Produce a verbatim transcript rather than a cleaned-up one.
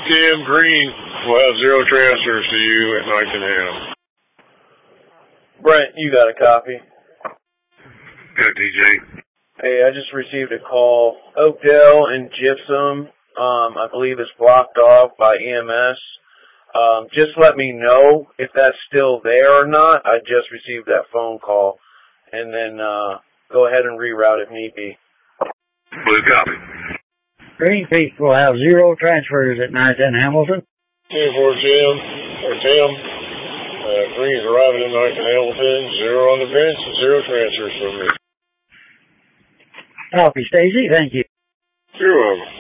Tim, Green will have zero transfers to you at ninth and Ham. Brent, you got a copy? Got D J. Hey, I just received a call. Oakdale and Gypsum, um, I believe is blocked off by E M S. Um, just let me know if that's still there or not. I just received that phone call. And then uh, go ahead and reroute if need be. Blue copy. Green Peak will have zero transfers at ninth and Hamilton. ten four Tim, or Tim. Uh, Green's arriving at ninth and Hamilton. Zero on the bench, zero transfers from me. Copy, Stacy. Thank you. You're welcome.